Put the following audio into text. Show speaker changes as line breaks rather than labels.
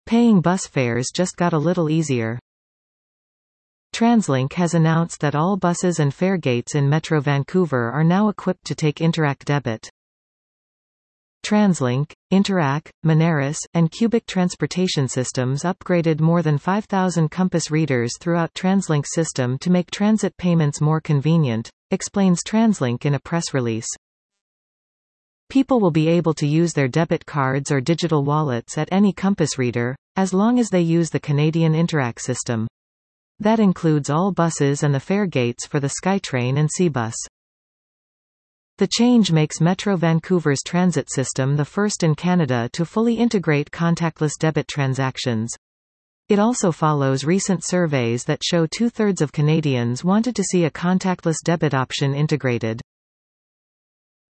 Paying bus fares just got a little easier. TransLink has announced that all buses and fare gates in Metro Vancouver are now equipped to take Interac debit. TransLink, Interac, Moneris, and Cubic Transportation Systems upgraded more than 5,000 Compass readers throughout TransLink's system to make transit payments more convenient, explains TransLink in a press release. People will be able to use their debit cards or digital wallets at any Compass reader, as long as they use the Canadian Interac system. That includes all buses and the fare gates for the SkyTrain and Cbus. The change makes Metro Vancouver's transit system the first in Canada to fully integrate contactless debit transactions. It also follows recent surveys that show 2/3 of Canadians wanted to see a contactless debit option integrated.